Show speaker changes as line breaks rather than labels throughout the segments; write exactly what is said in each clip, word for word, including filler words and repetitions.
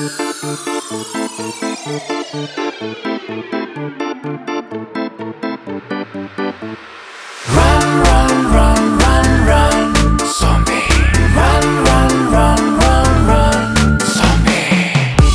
Run, run, run, run, run, zombie. Run, run, run, run, run, zombie.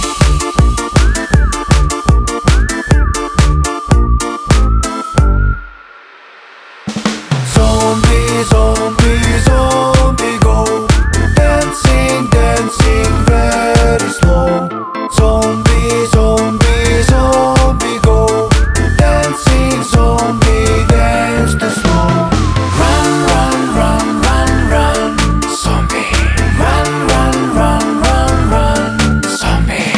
Zombie, zombie, zombie go. Dancing, dancing very slow. Zombie, zombie, zombie go. Dancing, zombie, dance the slow. Run, run, run, run, run, zombie. Run, run, run, run, run, zombie.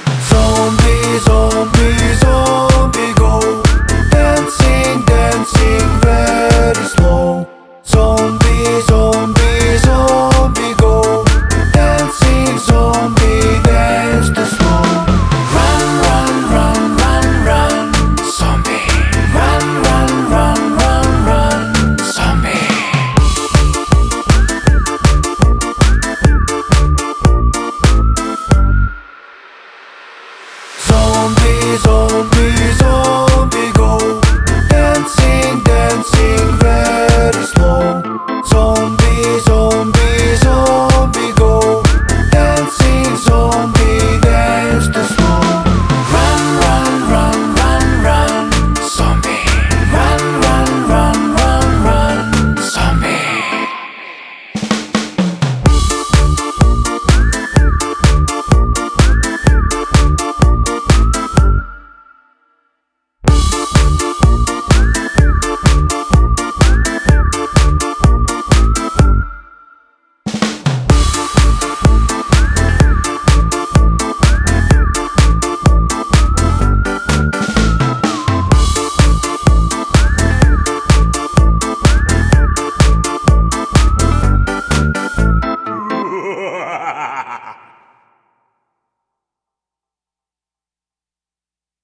Zombie, zombie, zombie go. Dancing, dancing